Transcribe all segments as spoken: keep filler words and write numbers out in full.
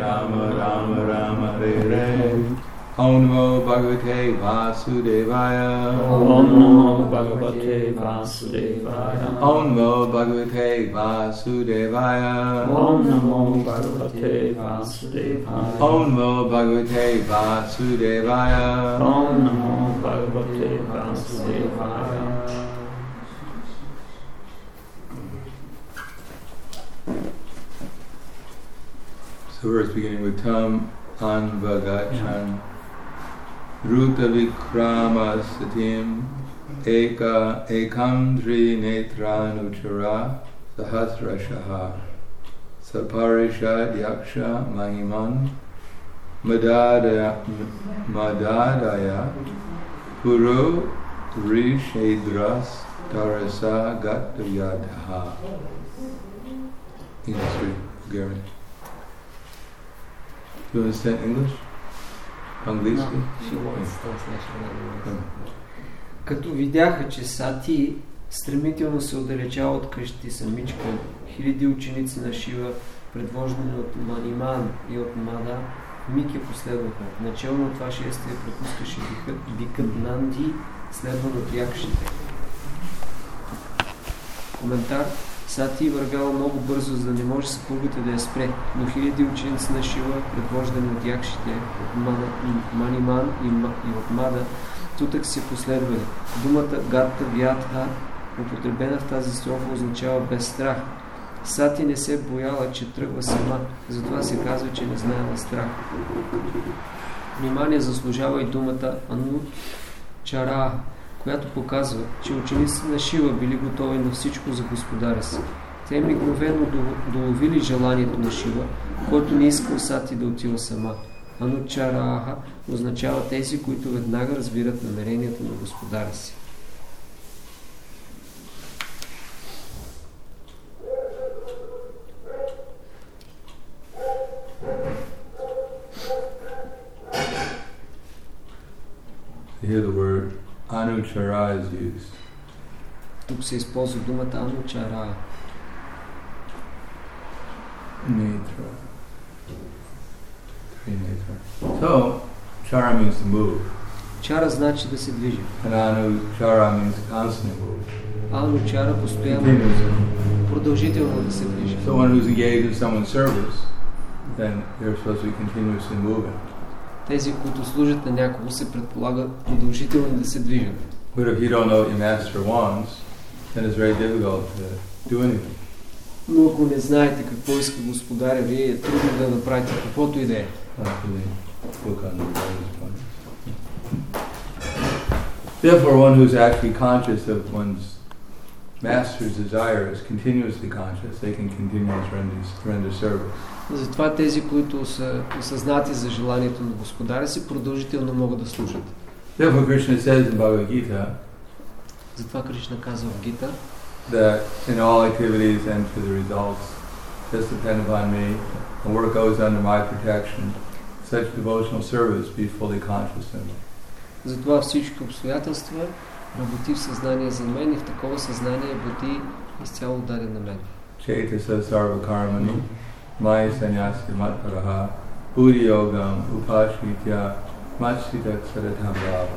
Rama Rama Rama Hare Hare. Om Namo Bhagavate Vasudevaya. Om Namo Bhagavate Vasudevaya. Om Namo Bhagavate Vasudevaya. Om Namo Bhagavate Vasudevaya. Om Namo Bhagavate Vasudevaya. Om Namo Bhagavate Vasudevaya. So verse beginning with Tam Anvagachan Ruta Vikrama Satim Eka Ekandri Netranuchara Sahasrashaha Saparishad Yaksha Mahiman Madadaya Madadaya Puru Rishedras Tarasa Gatayadha. English, Gary. Do you understand English? Английски? Като видяха, че Сати стремително се отдалечава от къщи самичка, хиляди ученици на Шива, предвождани от Маниман и от Мада, миг я последваха. Начално от това шествие пропускаше викът Нанди, следван от якшите. Коментар. Сати вървяла много бързо, за да не може съпругата да я спре, но хиляди ученици на Шива, предвождани от якшите, от Маниман и, и от Мада, тутък се последвали. Думата Гатта Вятха, употребена в тази строфа, означава без страх. Сати не се бояла, че тръгва сама, затова се казва, че не знаела страх. Внимание заслужава и думата Анут Чара, която показва, че учениците на Шива били готови на всичко за господаря си. Те мигновено доловили желанието на Шива, който не искал Сати да отива сама. Анучарааха означава тези, които веднага разбират намерението на господаря си. Here the word Anuchara is used. Тук се използва думата Анучара. Netra. Three netra. So, chara means to move. Чара значи да се движи. And anuchara means constant move. Анучара постоянно продължително да се движи. So one who's engaged in someone's service, then they're supposed to be continuously moving. Тези, които служат на някого, се предполага продължително да се движат. But if you don't know what your master wants, then it's very difficult to do anything. Но ако не знаете какво иска господаря ви, е трудно да направите каквото и да е. Therefore, one who's actually conscious of one's master's desire is continuously conscious. They can continue to render, render service. Затова тези, които са осъзнати за желанието на господаря си, продължително могат да служат. Therefore, Krishna says in Bhagavad Gita, затова Кришна казва в Гита, that in all activities and to the results, just depend upon me, and work goes under my protection. Such devotional service, be fully conscious of me. Затова всички обстоятелства работи в съзнание за мен и в такова съзнание бъди изцяло даден на мен. Chetasa sarva karmani, maya sannyasi matparaha, buddhi yogam upashitya, machita sadatam bhava.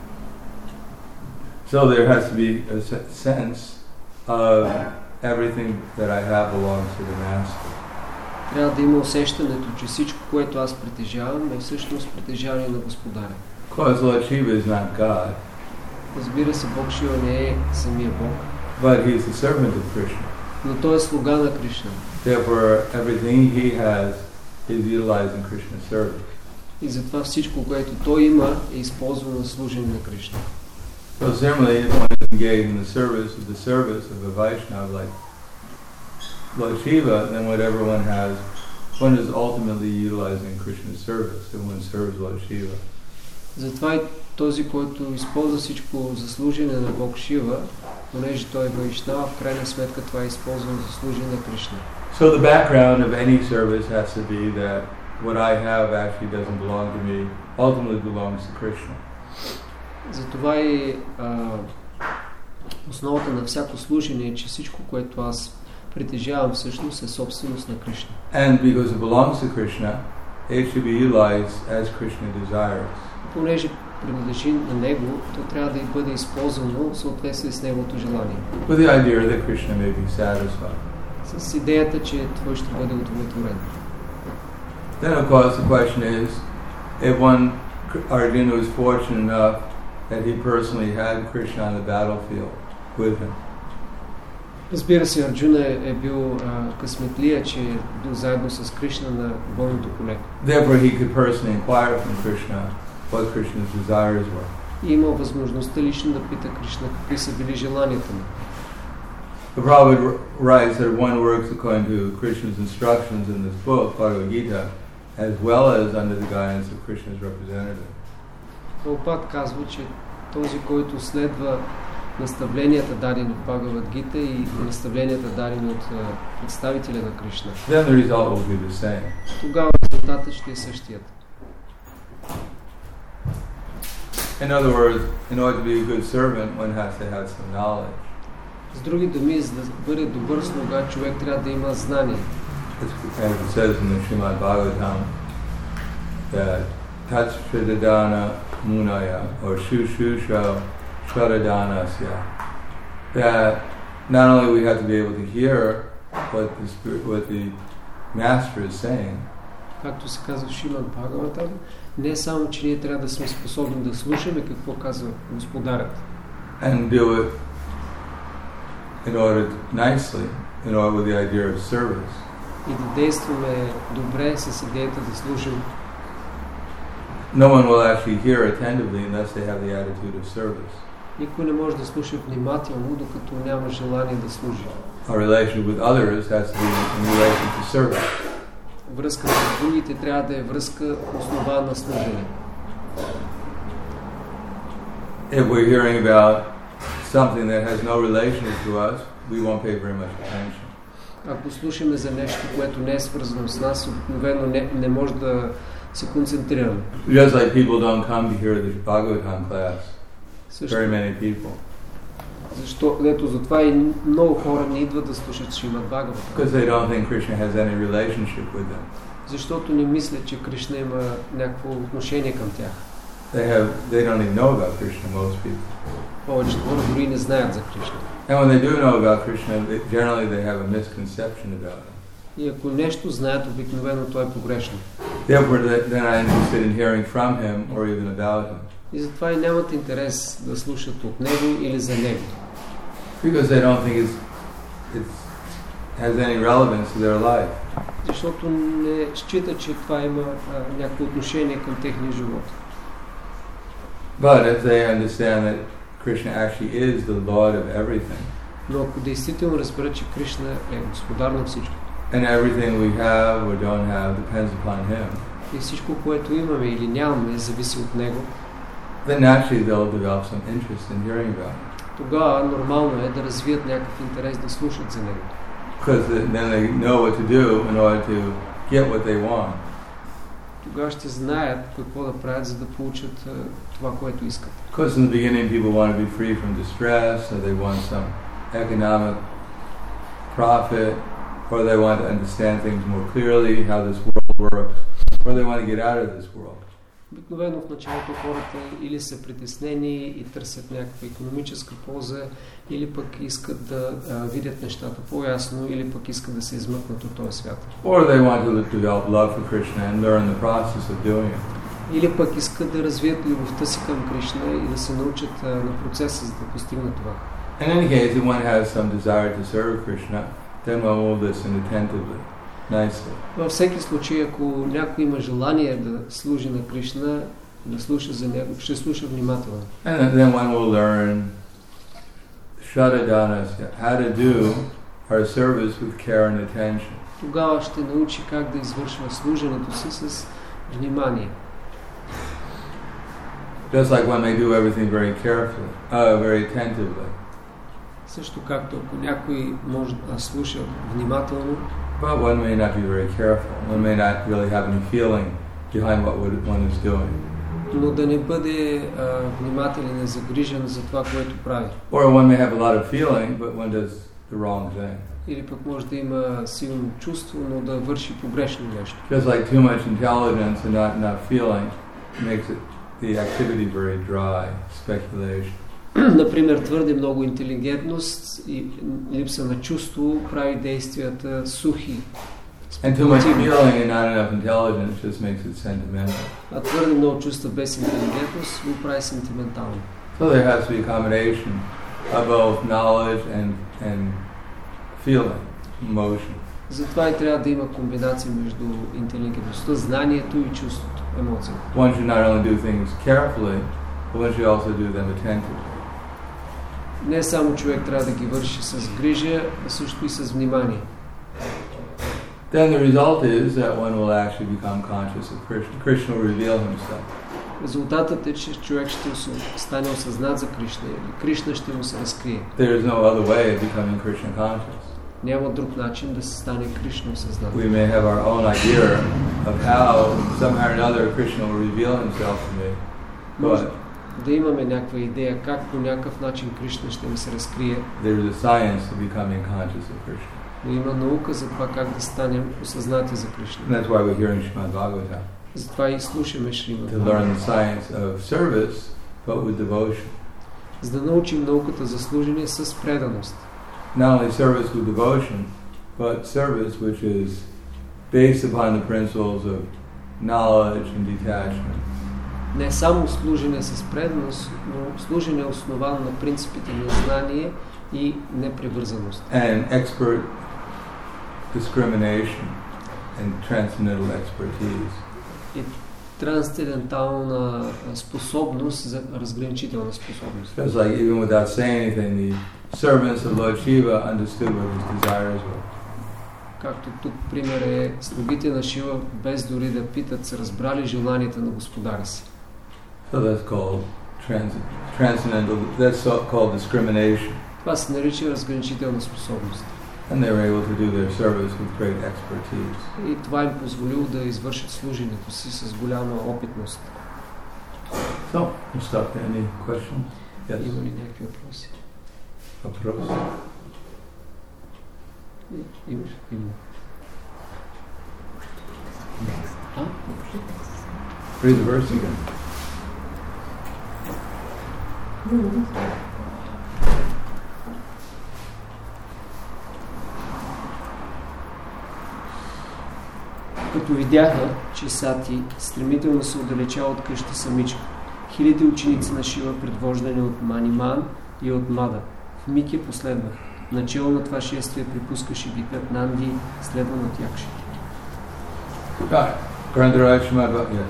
So there has to be a sense of everything that I have belongs to the Master. Трябва да има усещането, че всичко, което аз притежавам, е всъщност притежание на Господаря. Because Lord Shiva is not God. Разбира се, Бог Шива не е самия Бог. But he is the servant of Krishna. Но той е слуга на Кришна. Therefore, everything he has is utilized in Krishna's service. И затова всичко, което той има, е използвано на служение на Кришна. So similarly, if one is engaged in the service of the service of a Vaishnava like Lord Shiva, then whatever one has, one is ultimately utilizing Krishna's service, and one serves Lord Shiva. Затова и този, който използва всичко за служение на Бог Шива, понеже той е Вайшнава, в крайна сметка това е използвано за служение на Кришна. So the background of any service has to be that what I have actually doesn't belong to me, ultimately belongs to Krishna. Затова и а, основата на всяко служение е, че всичко, което аз притежавам всъщност е собственост на Кришна. And because it belongs to Krishna, it should be utilized as Krishna desires. Понеже принадлежи на него, то трябва да бъде използвано в съответствие с неговото желание. With the idea that Krishna may be satisfied. С идеята, че той ще бъде удовлетворен. Then of course the question is, if one Arjuna was fortunate enough that he personally had Krishna on the battlefield with him. Разбира се, Арджуна е, е бил а, късметлия, че е бил заедно с Кришна на бойното поле. Therefore he could personally inquire from Krishna what Krishna's desires were. И имал възможността лично да пита Кришна какви са били желанията му. The Prabhupada writes that one works according to Krishna's instructions in this book, Bhagavad Gita, as well as under the guidance of Krishna's representative. Прабхупад казва, че този, който следва наставленията дадени в Бхагавад Гита и наставленията дадени от uh, представителя на Кришна, then the result will be the same. Тогава резултатът ще е същият. In other words, in order to be a good servant, one has to have some knowledge. С други думи, за да бъде добър слуга, човек трябва да има знание. As it says in the Srimad Bhagavatam, that Tatshridadana Munaya, or Shushusha Shradanasya, that not only we have to be able to hear what the spirit, what the master is saying, Както се казва в Шримад Бхагаватам, не само, че ние трябва да сме способни да слушаме какво казва Господарят. and do it in order nicely, in order with the idea of service. И да действаме добре с идеята да служим. No one will actually hear attentively unless they have the attitude of service. Никой не може да слуша внимателно, докато няма желание да служи. Our relationship with others has to be in relation to service. Връзка с другите трябва да е връзка основана на служение. If we're hearing about something that has no relation to us, we won't pay very much attention. Ако слушаме за нещо, което не е свързано с нас, обикновено не, не може да се концентрираме. Just like people don't come to hear the Bhagavatam class, Също, very many people, защо, ето затова и много хора не идват да слушат Шримад Бхагаватам. because they don't think Krishna has any relationship with them. Защото не мислят, че Кришна има някакво отношение към тях. They have, they don't even know about Krishna, most people. Повечето хора дори не знаят за Кришна. And when they do know about Krishna, they, generally they have a misconception about him. И ако нещо знаят, обикновено то е погрешно. Therefore, they- they're not interested in hearing from him or even about him, И затова и нямат интерес да слушат от него или за него. because they don't think it's, it's has any relevance to their life. Защото не считат, че това има а, някакво отношение към техния живот. But if they understand that Krishna actually is the Lord of everything, Но ако действително разберат, че Кришна е господар на всичко and everything we have or don't have depends upon him, и всичко, което имаме или нямаме, зависи от него, then naturally they'll develop some interest in hearing about him. тогава нормално е да развият някакъв интерес да слушат за него. Because then they know what to do in order to get what they want. Тогава ще знаят какво да правят, за да получат а, това, което искат. Because in the beginning people want to be free from distress, or they want some economic profit, or they want to understand things more clearly, how this world works, or they want to get out of this world. Обикновено в началото хората или са притеснени и търсят някаква икономическа полза, или пък искат да а, видят нещата по-ясно, или пък искат да се измъкнат от този свят. Or they want to develop love for Krishna and learn the process of doing it. Или пък искат да развият любовта си към Кришна и да се научат а, на процеса, за да постигнат това. In any case, if one has some desire to serve Krishna, then one will listen attentively, nicely. Във всеки случай, ако някой има желание да служи на Кришна, да слуша за него, ще слуша внимателно. And then one will learn Shradanasya, how to do our service with care and attention. Тогава ще научи как да извършва служенето си с внимание. Just like one may do everything very carefully, uh, very attentively. Също както ако някой може да слуша внимателно, But one may not be very careful. One may not really have any feeling behind what one is doing. но да не бъде а, внимателен и загрижен за това, което прави. Or one may have a lot of feeling, but one does the wrong thing. Или пък може да има силно чувство, но да върши погрешно нещо. Just like too much intelligence and not enough feeling makes it the activity very dry, speculation. Например, твърде много интелигентност и липса на чувство прави действията сухи. And too much feeling and not enough intelligence just makes it sentimental. А твърде много чувства без интелигентност го прави сентиментално. So there has to be a combination of both knowledge and and feeling, emotion. Затова и трябва да има комбинация между интелигентността, знанието и чувството, емоцията. One should not only do things carefully, but one should also do them attentively. Не само човек трябва да ги върши с грижа, а също и с внимание. Then the result is that one will actually become conscious of Krishna. Krishna will reveal himself. Резултатът е, че човек ще стане осъзнат за Кришна или Кришна ще му се разкрие. There is no other way of becoming Krishna conscious. Няма друг начин да се стане Кришна осъзнат. We may have our own idea of how somehow or another Krishna will reveal himself to me, but да имаме някаква идея как по някакъв начин Кришна ще ми се разкрие. There is a science to becoming conscious of Krishna. Но има наука за това как да станем осъзнати за Кришна. And that's why we're here in Srimad Bhagavatam. Затова и слушаме Шримад To learn the science of service, but with devotion. За да научим науката за служение с преданост. Not only service with devotion, but service which is based upon the principles of knowledge and detachment. Не само служене с преданост, но служене основано на принципите на знание и непривързаност. And expert discrimination and transcendental expertise. И трансцендентална способност за разграничителна способност. Just like even without saying anything, the servants of Lord Shiva understood what his desires were. Както тук пример е, слугите на Шива, без дори да питат, са разбрали желанията на господаря си. So that's called trans transcendental, that's so called discrimination. Това се нарича разграничителна способност. And they were able to do their service with great expertise. И това им позволило да извършат служенето си с голяма опитност. So, we'll stop there. Any questions? Yes. Има ли някакви въпроси? Въпрос? Имаш? Има. А? Read the verse again. Като видяха, че Сати стремително се отдалечава от къща самичка, хиляди ученици на Шива, предвождани от Маниман и от Мада, в миг я последваха. Начало на това шествие припускаше викът Нанди, следван от якшите. Right. Grandaraj Shrimad, yes.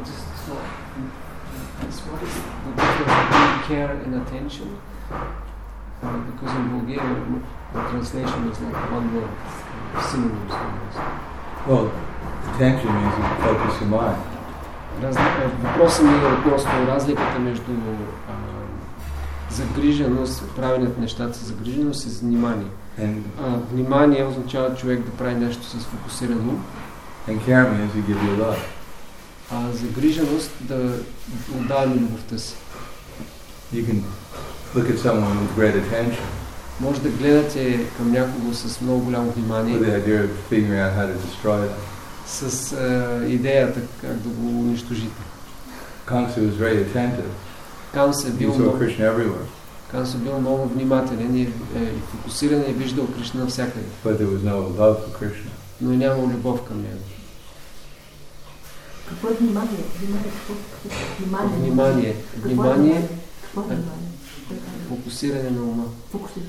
What is the difference between care and attention? Uh, because in Bulgarian, the translation is like one word, synonyms almost. Well, attention means you focus your mind. Разли... Въпросът ми е относно разликата между а, загриженост, правенето нещата с загриженост и внимание. And, а, внимание означава човек да прави нещо с фокусирано. and care means you give your love. А загриженост да отдаваме любовта си. You can look at someone with great attention. Може да гледате към някого с много голямо внимание. With the idea of figuring out how to destroy them. С а, идеята как да го унищожите. Kamsa was very attentive. Камса е He бил saw много, Krishna everywhere. Камса е бил много внимателен и, е, и фокусиран и е виждал Кришна навсякъде. But there was no love for Krishna. Но е нямал любов към него. Какво е внимание? Внимание. Внимание. Внимание. Внимание. Какво е внимание? Фокусиране на ума. Фокусиране.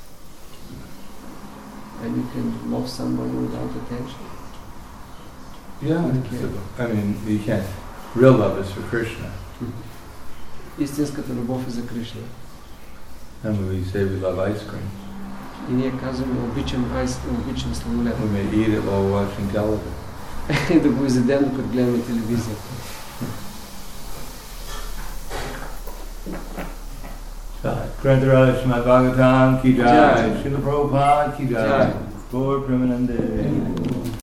And you can love somebody without attention. Yeah. I mean, you can't. Real love is for Krishna. Истинската любов е за Кришна. And when we say we love ice cream, И ние казваме, обичам айс, обичам сладолед. we may eat it while watching television. И да го изедем, докато гледаме телевизията. Grandaraj Shrimad Bhagavatam ki jai, Jai. Srila Prabhupada ki jai, Jai. Gaur Premanande.